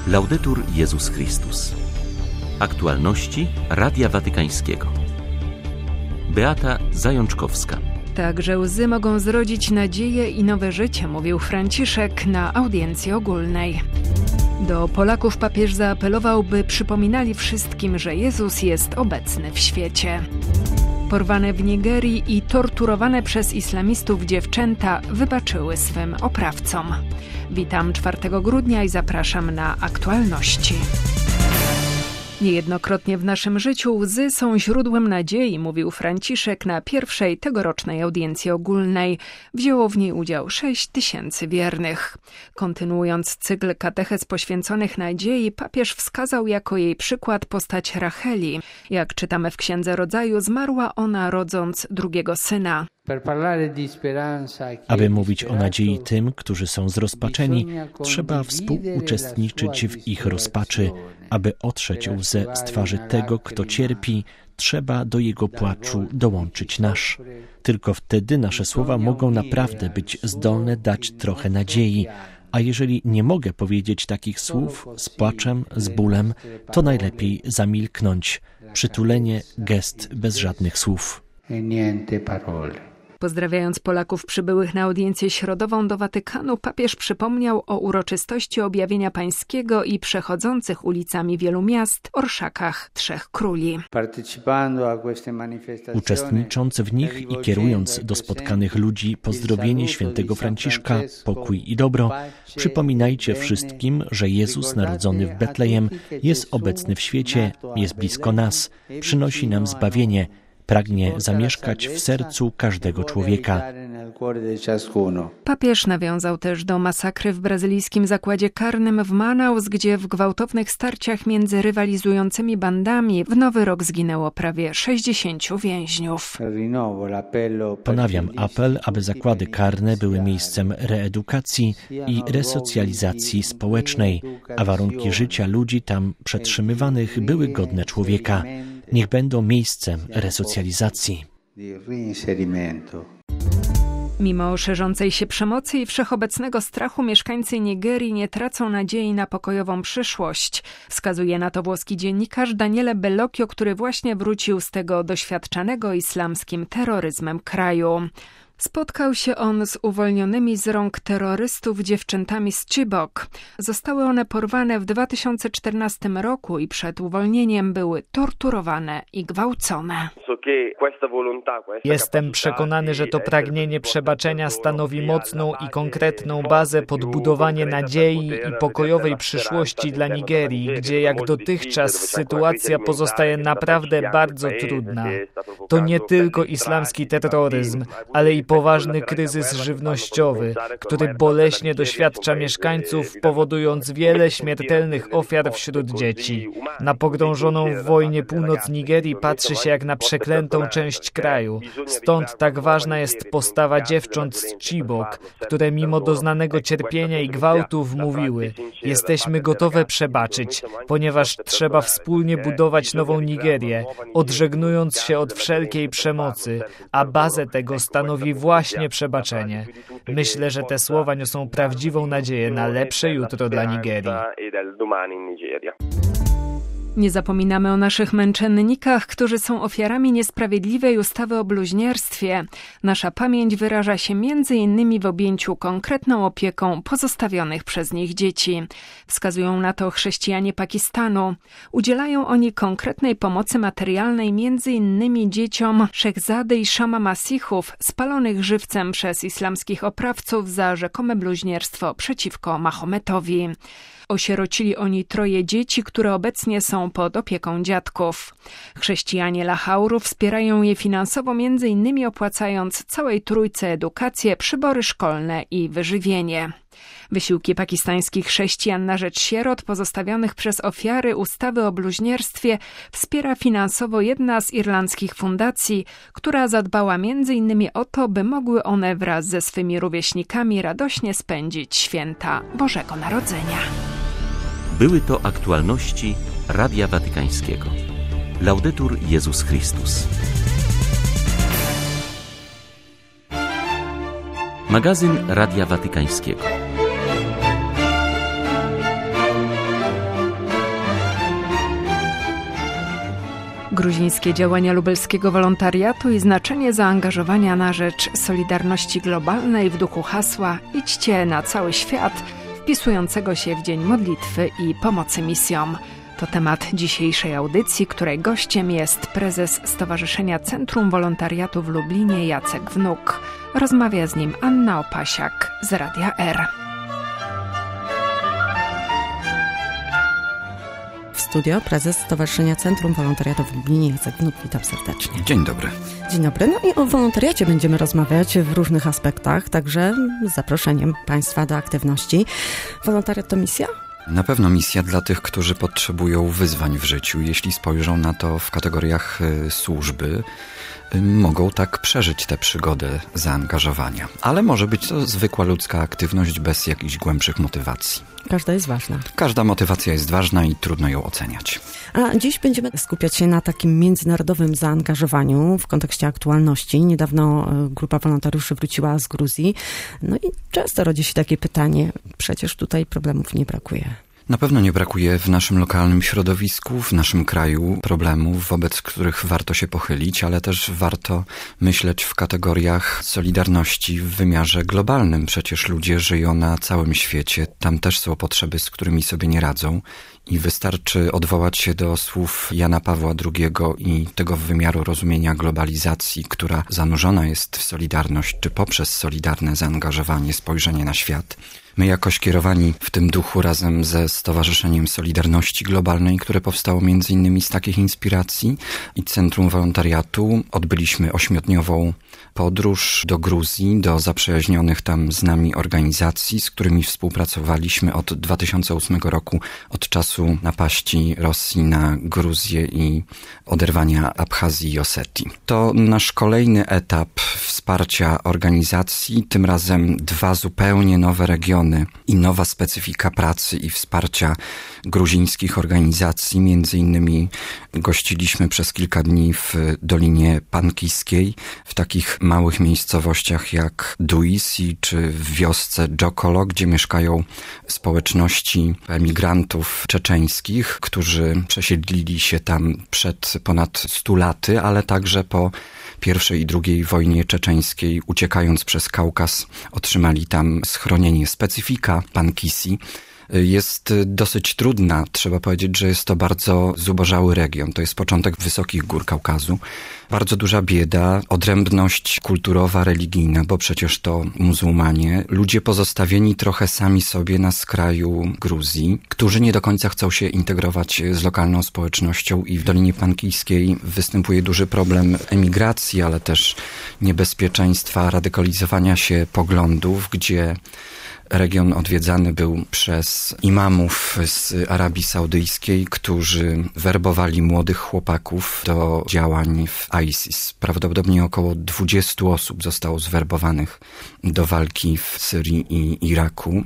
Laudetur Jezus Chrystus. Aktualności Radia Watykańskiego. Beata Zajączkowska. Także łzy mogą zrodzić nadzieję i nowe życie, mówił Franciszek na audiencji ogólnej. Do Polaków papież zaapelował, by przypominali wszystkim, że Jezus jest obecny w świecie. Porwane w Nigerii i torturowane przez islamistów dziewczęta wybaczyły swym oprawcom. Witam 4 grudnia i zapraszam na aktualności. Niejednokrotnie w naszym życiu łzy są źródłem nadziei, mówił Franciszek na pierwszej tegorocznej audiencji ogólnej. Wzięło w niej udział 6 000 wiernych. Kontynuując cykl katechez poświęconych nadziei, papież wskazał jako jej przykład postać Racheli. Jak czytamy w Księdze Rodzaju, zmarła ona rodząc drugiego syna. Aby mówić o nadziei tym, którzy są zrozpaczeni, trzeba współuczestniczyć w ich rozpaczy. Aby otrzeć łzę z twarzy tego, kto cierpi, trzeba do jego płaczu dołączyć nasz. Tylko wtedy nasze słowa mogą naprawdę być zdolne dać trochę nadziei. A jeżeli nie mogę powiedzieć takich słów z płaczem, z bólem, to najlepiej zamilknąć. Przytulenie, gest bez żadnych słów. Pozdrawiając Polaków przybyłych na audiencję środową do Watykanu, papież przypomniał o uroczystości objawienia pańskiego i przechodzących ulicami wielu miast orszakach Trzech Króli. Uczestnicząc w nich i kierując do spotkanych ludzi pozdrowienie świętego Franciszka, pokój i dobro, przypominajcie wszystkim, że Jezus narodzony w Betlejem jest obecny w świecie, jest blisko nas, przynosi nam zbawienie, pragnie zamieszkać w sercu każdego człowieka. Papież nawiązał też do masakry w brazylijskim zakładzie karnym w Manaus, gdzie w gwałtownych starciach między rywalizującymi bandami w Nowy Rok zginęło prawie 60 więźniów. Ponawiam apel, aby zakłady karne były miejscem reedukacji i resocjalizacji społecznej, a warunki życia ludzi tam przetrzymywanych były godne człowieka. Niech będą miejscem resocjalizacji. Mimo szerzącej się przemocy i wszechobecnego strachu mieszkańcy Nigerii nie tracą nadziei na pokojową przyszłość. Wskazuje na to włoski dziennikarz Daniele Bellocchio, który właśnie wrócił z tego doświadczanego islamskim terroryzmem kraju. Spotkał się on z uwolnionymi z rąk terrorystów dziewczętami z Chibok. Zostały one porwane w 2014 roku i przed uwolnieniem były torturowane i gwałcone. Jestem przekonany, że to pragnienie przebaczenia stanowi mocną i konkretną bazę pod budowanie nadziei i pokojowej przyszłości dla Nigerii, gdzie jak dotychczas sytuacja pozostaje naprawdę bardzo trudna. To nie tylko islamski terroryzm, ale i poważny kryzys żywnościowy, który boleśnie doświadcza mieszkańców, powodując wiele śmiertelnych ofiar wśród dzieci. Na pogrążoną w wojnie północ Nigerii patrzy się jak na przeklętą część kraju. Stąd tak ważna jest postawa dziewcząt z Chibok, które mimo doznanego cierpienia i gwałtów mówiły: jesteśmy gotowe przebaczyć, ponieważ trzeba wspólnie budować nową Nigerię, odżegnując się od wszelkiej przemocy, a bazę tego stanowi właśnie przebaczenie. Myślę, że te słowa niosą prawdziwą nadzieję na lepsze jutro dla Nigerii. Nie zapominamy o naszych męczennikach, którzy są ofiarami niesprawiedliwej ustawy o bluźnierstwie. Nasza pamięć wyraża się m.in. w objęciu konkretną opieką pozostawionych przez nich dzieci. Wskazują na to chrześcijanie Pakistanu. Udzielają oni konkretnej pomocy materialnej m.in. dzieciom Szechzady i Szama Masichów spalonych żywcem przez islamskich oprawców za rzekome bluźnierstwo przeciwko Mahometowi. Osierocili oni 3 dzieci, które obecnie są pod opieką dziadków. Chrześcijanie Lahauru wspierają je finansowo, m.in. opłacając całej trójce edukację, przybory szkolne i wyżywienie. Wysiłki pakistańskich chrześcijan na rzecz sierot pozostawionych przez ofiary ustawy o bluźnierstwie wspiera finansowo jedna z irlandzkich fundacji, która zadbała m.in. o to, by mogły one wraz ze swymi rówieśnikami radośnie spędzić święta Bożego Narodzenia. Były to aktualności Radia Watykańskiego. Laudetur Jezus Chrystus. Magazyn Radia Watykańskiego. Gruzińskie działania lubelskiego wolontariatu i znaczenie zaangażowania na rzecz solidarności globalnej w duchu hasła „Idźcie na cały świat”, wpisującego się w Dzień Modlitwy i Pomocy Misjom. To temat dzisiejszej audycji, której gościem jest prezes Stowarzyszenia Centrum Wolontariatu w Lublinie Jacek Wnuk. Rozmawia z nim Anna Opasiak z Radia R. W studio prezes Stowarzyszenia Centrum Wolontariatu w Lublinie Jacek Wnuk. Witam serdecznie. Dzień dobry. Dzień dobry. No i o wolontariacie będziemy rozmawiać w różnych aspektach, także z zaproszeniem Państwa do aktywności. Wolontariat to misja? Na pewno misja dla tych, którzy potrzebują wyzwań w życiu. Jeśli spojrzą na to w kategoriach służby, mogą tak przeżyć tę przygodę zaangażowania. Ale może być to zwykła ludzka aktywność bez jakichś głębszych motywacji. Każda jest ważna. Każda motywacja jest ważna i trudno ją oceniać. A dziś będziemy skupiać się na takim międzynarodowym zaangażowaniu w kontekście aktualności. Niedawno grupa wolontariuszy wróciła z Gruzji. No i często rodzi się takie pytanie, przecież tutaj problemów nie brakuje. Na pewno nie brakuje w naszym lokalnym środowisku, w naszym kraju problemów, wobec których warto się pochylić, ale też warto myśleć w kategoriach solidarności w wymiarze globalnym. Przecież ludzie żyją na całym świecie, tam też są potrzeby, z którymi sobie nie radzą. I wystarczy odwołać się do słów Jana Pawła II i tego wymiaru rozumienia globalizacji, która zanurzona jest w solidarność, czy poprzez solidarne zaangażowanie, spojrzenie na świat. My jako skierowani w tym duchu razem ze Stowarzyszeniem Solidarności Globalnej, które powstało między innymi z takich inspiracji i Centrum Wolontariatu, odbyliśmy 8-dniową podróż do Gruzji, do zaprzyjaźnionych tam z nami organizacji, z którymi współpracowaliśmy od 2008 roku, od czasu napaści Rosji na Gruzję i oderwania Abchazji i Osetii. To nasz kolejny etap wsparcia organizacji, tym razem 2 zupełnie nowe regiony i nowa specyfika pracy i wsparcia gruzińskich organizacji. Między innymi gościliśmy przez kilka dni w Dolinie Pankijskiej, w takich małych miejscowościach jak Duisi czy w wiosce Dżokolo, gdzie mieszkają społeczności emigrantów czeczeńskich, którzy przesiedlili się tam przed ponad 100 laty, ale także po I i II wojnie czeczeńskiej, uciekając przez Kaukaz, otrzymali tam schronienie. Specyfika Pankisi jest dosyć trudna. Trzeba powiedzieć, że jest to bardzo zubożały region. To jest początek wysokich gór Kaukazu. Bardzo duża bieda, odrębność kulturowa, religijna, bo przecież to muzułmanie. Ludzie pozostawieni trochę sami sobie na skraju Gruzji, którzy nie do końca chcą się integrować z lokalną społecznością i w Dolinie Pankijskiej występuje duży problem emigracji, ale też niebezpieczeństwa radykalizowania się poglądów, gdzie region odwiedzany był przez imamów z Arabii Saudyjskiej, którzy werbowali młodych chłopaków do działań w ISIS. Prawdopodobnie około 20 osób zostało zwerbowanych do walki w Syrii i Iraku.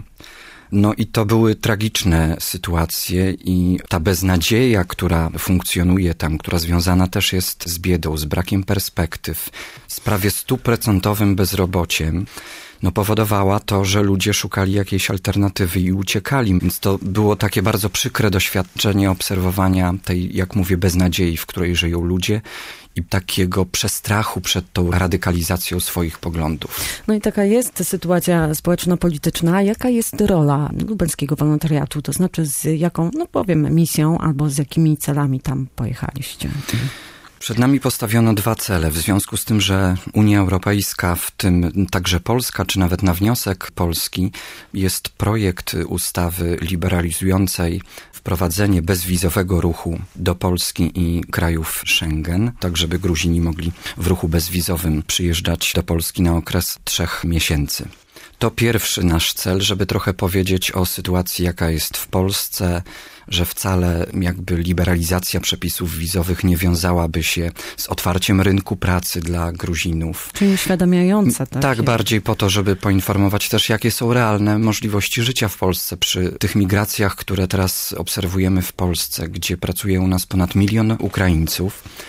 No i to były tragiczne sytuacje i ta beznadzieja, która funkcjonuje tam, która związana też jest z biedą, z brakiem perspektyw, z prawie 100% bezrobociem, powodowała to, że ludzie szukali jakiejś alternatywy i uciekali. Więc to było takie bardzo przykre doświadczenie obserwowania tej, jak mówię, beznadziei, w której żyją ludzie i takiego przestrachu przed tą radykalizacją swoich poglądów. No i taka jest sytuacja społeczno-polityczna. Jaka jest rola lubelskiego wolontariatu? To znaczy z jaką, misją albo z jakimi celami tam pojechaliście? Przed nami postawiono 2 cele. W związku z tym, że Unia Europejska, w tym także Polska, czy nawet na wniosek Polski, jest projekt ustawy liberalizującej wprowadzenie bezwizowego ruchu do Polski i krajów Schengen, tak żeby Gruzini mogli w ruchu bezwizowym przyjeżdżać do Polski na okres 3 miesięcy. To pierwszy nasz cel, żeby trochę powiedzieć o sytuacji, jaka jest w Polsce, że wcale jakby liberalizacja przepisów wizowych nie wiązałaby się z otwarciem rynku pracy dla Gruzinów. Czyli uświadamiająca. Tak, bardziej po to, żeby poinformować też, jakie są realne możliwości życia w Polsce przy tych migracjach, które teraz obserwujemy w Polsce, gdzie pracuje u nas ponad 1 milion Ukraińców.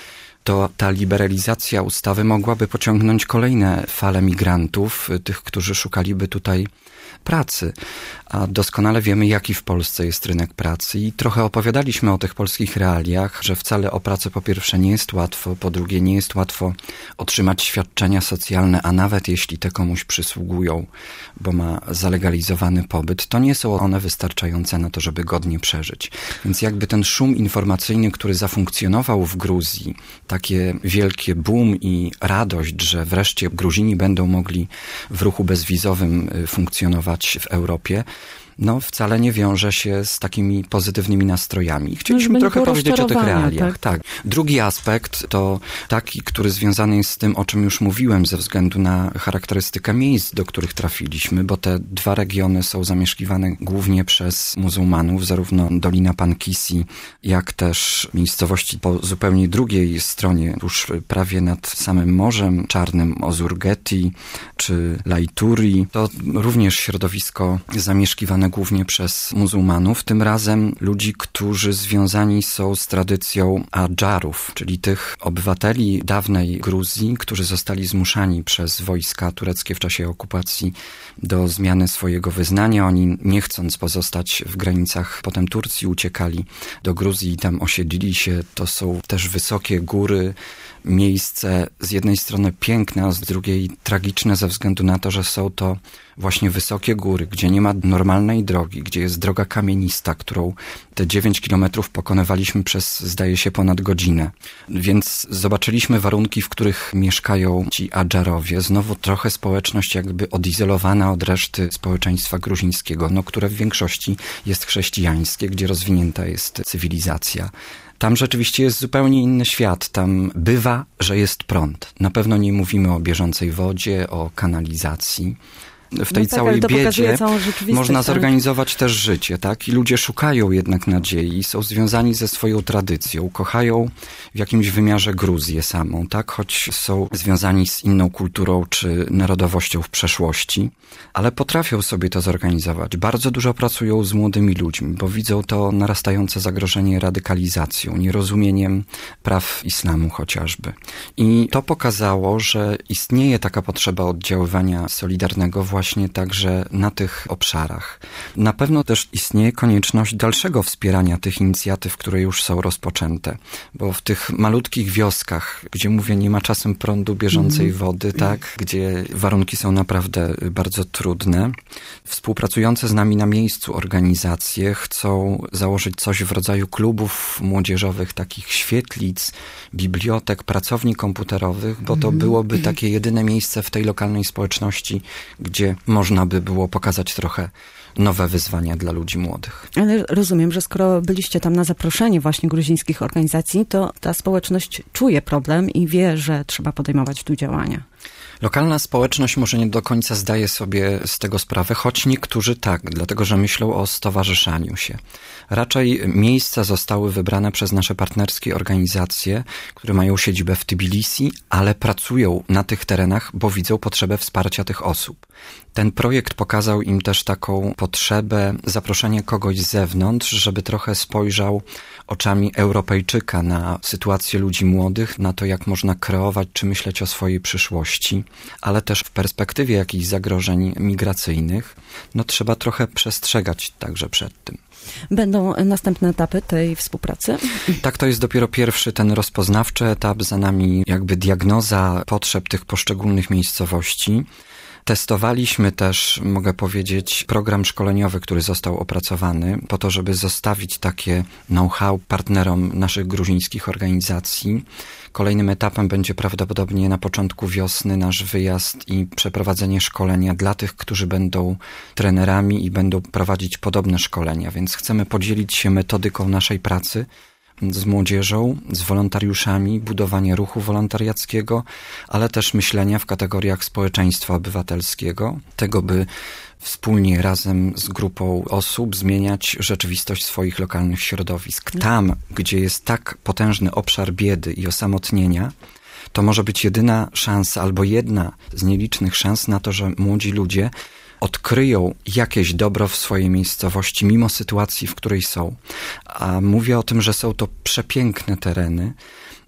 to ta liberalizacja ustawy mogłaby pociągnąć kolejne fale migrantów, tych, którzy szukaliby tutaj pracy. A doskonale wiemy, jaki w Polsce jest rynek pracy i trochę opowiadaliśmy o tych polskich realiach, że wcale o pracę po pierwsze nie jest łatwo, po drugie nie jest łatwo otrzymać świadczenia socjalne, a nawet jeśli te komuś przysługują, bo ma zalegalizowany pobyt, to nie są one wystarczające na to, żeby godnie przeżyć. Więc jakby ten szum informacyjny, który zafunkcjonował w Gruzji, takie wielkie boom i radość, że wreszcie Gruzini będą mogli w ruchu bezwizowym funkcjonować w Europie, wcale nie wiąże się z takimi pozytywnymi nastrojami. Chcieliśmy trochę powiedzieć o tych realiach. Tak. Drugi aspekt to taki, który związany jest z tym, o czym już mówiłem, ze względu na charakterystykę miejsc, do których trafiliśmy, bo te dwa regiony są zamieszkiwane głównie przez muzułmanów, zarówno Dolina Pankisi, jak też miejscowości po zupełnie drugiej stronie, tuż prawie nad samym Morzem Czarnym, Ozurgeti czy Laituri. To również środowisko zamieszkiwane głównie przez muzułmanów, tym razem ludzi, którzy związani są z tradycją Adżarów, czyli tych obywateli dawnej Gruzji, którzy zostali zmuszani przez wojska tureckie w czasie okupacji do zmiany swojego wyznania. Oni, nie chcąc pozostać w granicach potem Turcji, uciekali do Gruzji i tam osiedlili się. To są też wysokie góry, miejsce z jednej strony piękne, a z drugiej tragiczne ze względu na to, że są to właśnie wysokie góry, gdzie nie ma normalnej drogi, gdzie jest droga kamienista, którą te 9 kilometrów pokonywaliśmy przez, zdaje się, ponad godzinę. Więc zobaczyliśmy warunki, w których mieszkają ci Adżarowie. Znowu trochę społeczność jakby odizolowana od reszty społeczeństwa gruzińskiego, które w większości jest chrześcijańskie, gdzie rozwinięta jest cywilizacja. Tam rzeczywiście jest zupełnie inny świat. Tam bywa, że jest prąd. Na pewno nie mówimy o bieżącej wodzie, o kanalizacji. W tej całej biedzie można zorganizować też życie, tak? I ludzie szukają jednak nadziei, są związani ze swoją tradycją, kochają w jakimś wymiarze Gruzję samą, tak? Choć są związani z inną kulturą czy narodowością w przeszłości, ale potrafią sobie to zorganizować. Bardzo dużo pracują z młodymi ludźmi, bo widzą to narastające zagrożenie radykalizacją, nierozumieniem praw islamu chociażby. I to pokazało, że istnieje taka potrzeba oddziaływania solidarnego właśnie także na tych obszarach. Na pewno też istnieje konieczność dalszego wspierania tych inicjatyw, które już są rozpoczęte, bo w tych malutkich wioskach, gdzie mówię, nie ma czasem prądu, bieżącej wody, tak, gdzie warunki są naprawdę bardzo trudne, współpracujące z nami na miejscu organizacje chcą założyć coś w rodzaju klubów młodzieżowych, takich świetlic, bibliotek, pracowni komputerowych, bo to byłoby takie jedyne miejsce w tej lokalnej społeczności, gdzie można by było pokazać trochę nowe wyzwania dla ludzi młodych. Ale rozumiem, że skoro byliście tam na zaproszenie właśnie gruzińskich organizacji, to ta społeczność czuje problem i wie, że trzeba podejmować tu działania. Lokalna społeczność może nie do końca zdaje sobie z tego sprawę, choć niektórzy tak, dlatego że myślą o stowarzyszaniu się. Raczej miejsca zostały wybrane przez nasze partnerskie organizacje, które mają siedzibę w Tbilisi, ale pracują na tych terenach, bo widzą potrzebę wsparcia tych osób. Ten projekt pokazał im też taką potrzebę zaproszenia kogoś z zewnątrz, żeby trochę spojrzał oczami Europejczyka na sytuację ludzi młodych, na to, jak można kreować czy myśleć o swojej przyszłości, ale też w perspektywie jakichś zagrożeń migracyjnych, trzeba trochę przestrzegać także przed tym. Będą następne etapy tej współpracy? Tak, to jest dopiero pierwszy ten rozpoznawczy etap, za nami jakby diagnoza potrzeb tych poszczególnych miejscowości. Testowaliśmy też, mogę powiedzieć, program szkoleniowy, który został opracowany po to, żeby zostawić takie know-how partnerom naszych gruzińskich organizacji. Kolejnym etapem będzie prawdopodobnie na początku wiosny nasz wyjazd i przeprowadzenie szkolenia dla tych, którzy będą trenerami i będą prowadzić podobne szkolenia, więc chcemy podzielić się metodyką naszej pracy z młodzieżą, z wolontariuszami, budowanie ruchu wolontariackiego, ale też myślenia w kategoriach społeczeństwa obywatelskiego, tego by wspólnie razem z grupą osób zmieniać rzeczywistość swoich lokalnych środowisk. Tam, gdzie jest tak potężny obszar biedy i osamotnienia, to może być jedyna szansa albo jedna z nielicznych szans na to, że młodzi ludzie odkryją jakieś dobro w swojej miejscowości, mimo sytuacji, w której są. A mówię o tym, że są to przepiękne tereny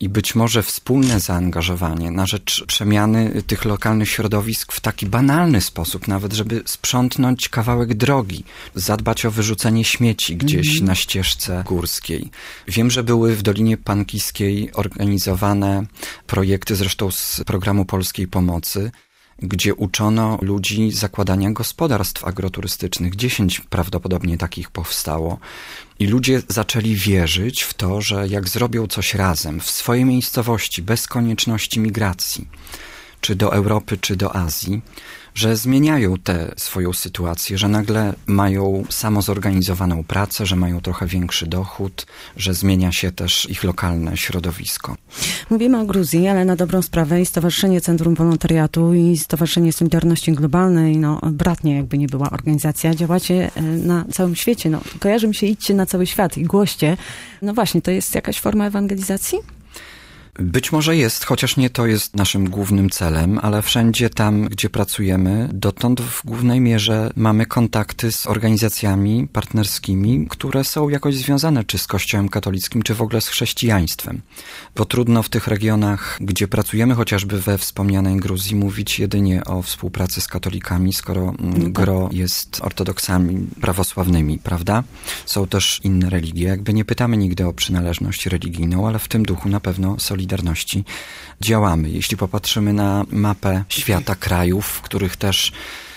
i być może wspólne zaangażowanie na rzecz przemiany tych lokalnych środowisk w taki banalny sposób, nawet żeby sprzątnąć kawałek drogi, zadbać o wyrzucenie śmieci gdzieś na ścieżce górskiej. Wiem, że były w Dolinie Pankiskiej organizowane projekty, zresztą z programu Polskiej Pomocy, gdzie uczono ludzi zakładania gospodarstw agroturystycznych. 10 prawdopodobnie takich powstało. I ludzie zaczęli wierzyć w to, że jak zrobią coś razem, w swojej miejscowości, bez konieczności migracji, czy do Europy, czy do Azji, że zmieniają tę swoją sytuację, że nagle mają samozorganizowaną pracę, że mają trochę większy dochód, że zmienia się też ich lokalne środowisko. Mówimy o Gruzji, ale na dobrą sprawę i Stowarzyszenie Centrum Wolontariatu i Stowarzyszenie Solidarności Globalnej, bratnie jakby nie była organizacja, działacie na całym świecie. Kojarzy mi się, idźcie na cały świat i głoście. No właśnie, to jest jakaś forma ewangelizacji? Być może jest, chociaż nie to jest naszym głównym celem, ale wszędzie tam, gdzie pracujemy, dotąd w głównej mierze mamy kontakty z organizacjami partnerskimi, które są jakoś związane czy z Kościołem katolickim, czy w ogóle z chrześcijaństwem. Bo trudno w tych regionach, gdzie pracujemy, chociażby we wspomnianej Gruzji, mówić jedynie o współpracy z katolikami, skoro gro jest ortodoksami prawosławnymi, prawda? Są też inne religie. Jakby nie pytamy nigdy o przynależność religijną, ale w tym duchu na pewno Solidarności działamy. Jeśli popatrzymy na mapę świata, krajów, w których też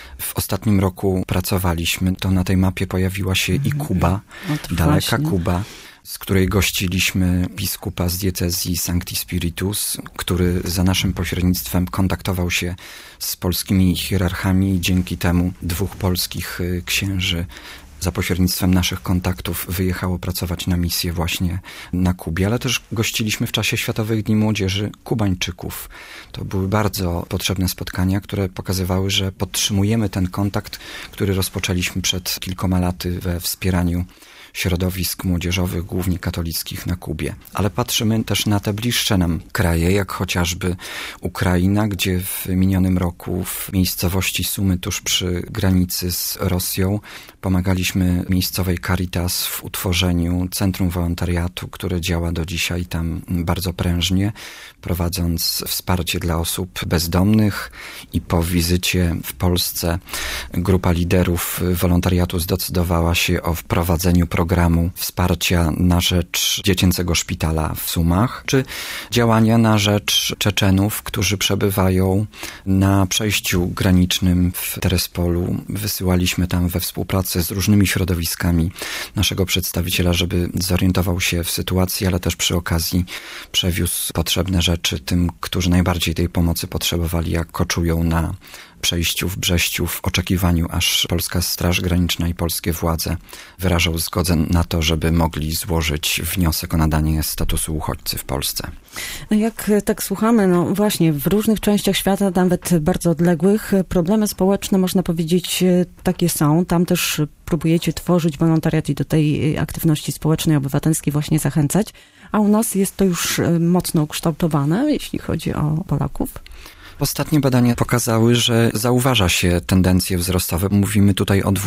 w ostatnim roku pracowaliśmy, to na tej mapie pojawiła się i Kuba, daleka Kuba, z której gościliśmy biskupa z diecezji Sancti Spiritus, który za naszym pośrednictwem kontaktował się z polskimi hierarchami i dzięki temu 2 polskich księży za pośrednictwem naszych kontaktów wyjechało pracować na misję właśnie na Kubie, ale też gościliśmy w czasie Światowych Dni Młodzieży Kubańczyków. To były bardzo potrzebne spotkania, które pokazywały, że podtrzymujemy ten kontakt, który rozpoczęliśmy przed kilkoma laty we wspieraniu środowisk młodzieżowych, głównie katolickich na Kubie. Ale patrzymy też na te bliższe nam kraje, jak chociażby Ukraina, gdzie w minionym roku w miejscowości Sumy, tuż przy granicy z Rosją, pomagaliśmy miejscowej Caritas w utworzeniu Centrum Wolontariatu, które działa do dzisiaj tam bardzo prężnie, prowadząc wsparcie dla osób bezdomnych i po wizycie w Polsce grupa liderów wolontariatu zdecydowała się o wprowadzeniu programu wsparcia na rzecz dziecięcego szpitala w Sumach, czy działania na rzecz Czeczenów, którzy przebywają na przejściu granicznym w Terespolu. Wysyłaliśmy tam we współpracy z różnymi środowiskami naszego przedstawiciela, żeby zorientował się w sytuacji, ale też przy okazji przewiózł potrzebne rzeczy tym, którzy najbardziej tej pomocy potrzebowali, jak koczują na przejściu w Brześciu w oczekiwaniu, aż Polska Straż Graniczna i polskie władze wyrażą zgodę na to, żeby mogli złożyć wniosek o nadanie statusu uchodźcy w Polsce. Jak tak słuchamy, właśnie w różnych częściach świata, nawet bardzo odległych, problemy społeczne, można powiedzieć, takie są. Tam też próbujecie tworzyć wolontariat i do tej aktywności społecznej, obywatelskiej właśnie zachęcać, a u nas jest to już mocno ukształtowane, jeśli chodzi o Polaków. Ostatnie badania pokazały, że zauważa się tendencje wzrostowe. Mówimy tutaj o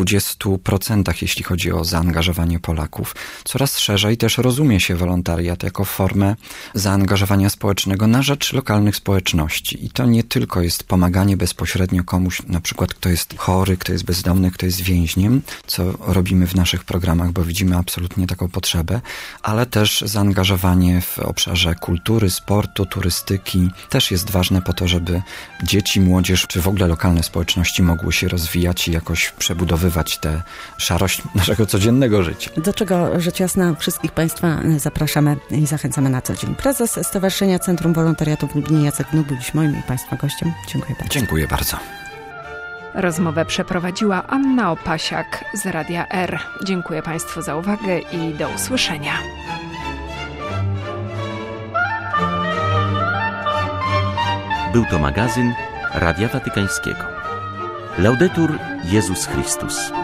20%, jeśli chodzi o zaangażowanie Polaków. Coraz szerzej też rozumie się wolontariat jako formę zaangażowania społecznego na rzecz lokalnych społeczności. I to nie tylko jest pomaganie bezpośrednio komuś, na przykład kto jest chory, kto jest bezdomny, kto jest więźniem, co robimy w naszych programach, bo widzimy absolutnie taką potrzebę, ale też zaangażowanie w obszarze kultury, sportu, turystyki też jest ważne po to, żeby dzieci, młodzież, czy w ogóle lokalne społeczności mogły się rozwijać i jakoś przebudowywać tę szarość naszego codziennego życia. Do czego rzecz jasna wszystkich Państwa zapraszamy i zachęcamy na co dzień. Prezes Stowarzyszenia Centrum Wolontariatu w Lublinie Jacek Wnuk był dziś moim i Państwa gościem. Dziękuję bardzo. Dziękuję bardzo. Rozmowę przeprowadziła Anna Opasiak z Radia R. Dziękuję Państwu za uwagę i do usłyszenia. Był to magazyn Radia Watykańskiego. Laudetur Jezus Chrystus.